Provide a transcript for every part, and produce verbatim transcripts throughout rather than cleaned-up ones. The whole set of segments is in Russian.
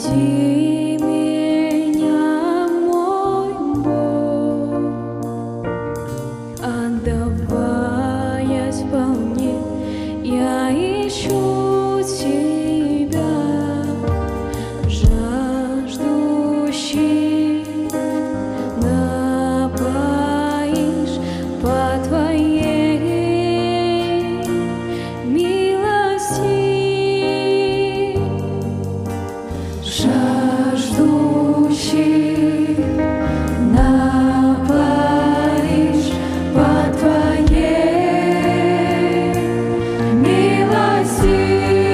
Веди меня, мой Бог, отдаваясь вполне, я ищу Тебя, жаждущий напоишь по Твоей милости. Жаждущий напоишь по Твоей милости.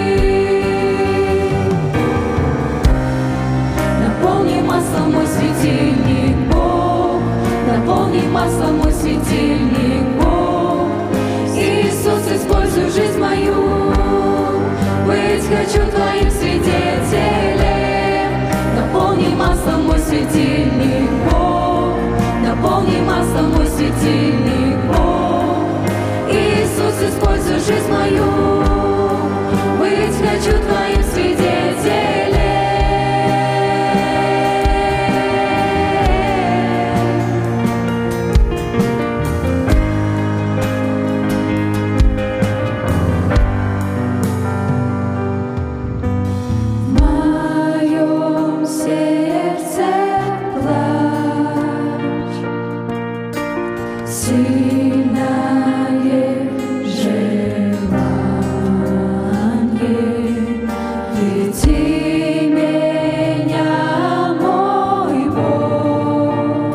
Наполни маслом мой светильник, Бог, наполни маслом мой светильник, Бог. Иисус, используй жизнь мою, быть хочу Твоим свидетелем. Наполни маслом мой светильник, Бог, наполни маслом мой светильник, Бог. Иисус, используй жизнь мою, быть хочу Твоим свидетелем. В моем сердце плачь, сильное желание. Веди меня, мой Бог,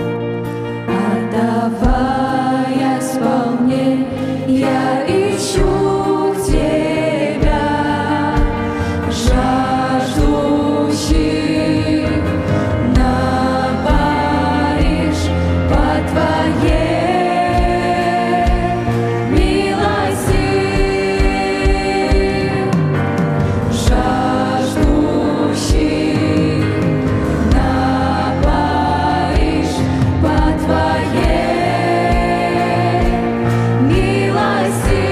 отдаваясь вполне, я ищу Тебя, жаждущий напоишь по Твоей милости. Жаждущий напоишь по Твоей милости.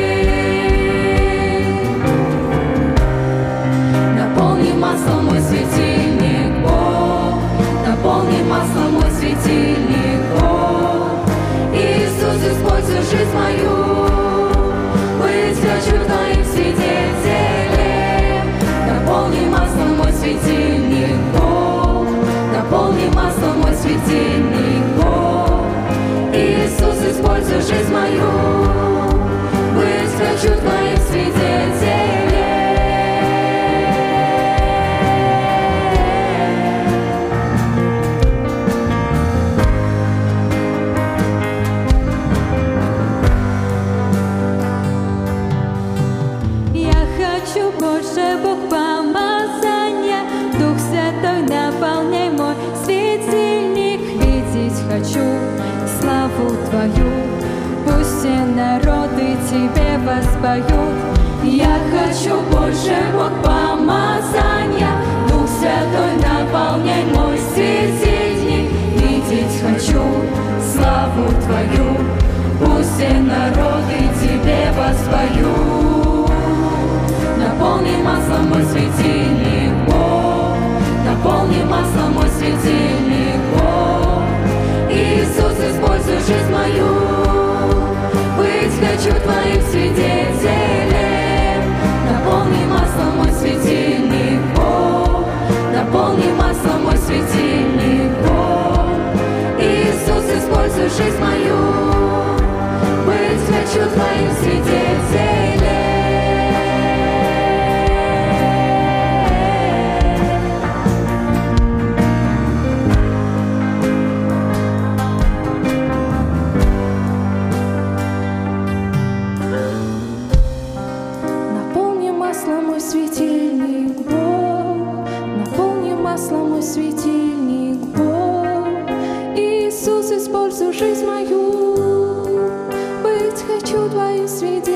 Наполни маслом мой светильник, Бог, наполни маслом мой светильник, Бог. Иисус, используй жизнь мою, быть хочу Твоим свидетелем. Наполни маслом мой светильник, Бог, наполни маслом мой светильник, Бог. Иисус, используй жизнь мою, быть хочу Твоим свидетелем. Я хочу больше, Бог, помазания, Дух Святой, наполняй мой светильник. Видеть хочу славу Твою, пусть все народы Тебе воспоют. Я хочу больше, Бог, помазания, Дух Святой, наполняй мой светильник. Видеть хочу славу Твою, пусть все народы Тебе воспоют. Наполни маслом мой светильник, Бог, наполни маслом мой светильник, Бог. Иисус, используй жизнь мою, быть хочу Твоим свидетелем. Наполни маслом мой светильник, Бог, наполни маслом мой светильник, Бог. Иисус, используй жизнь мою, быть хочу Твоим свидетелем. Наполни маслом мой светильник, Бог, наполни маслом мой светильник, Бог. Иисус, используй жизнь мою, быть хочу Твоим свидетелем.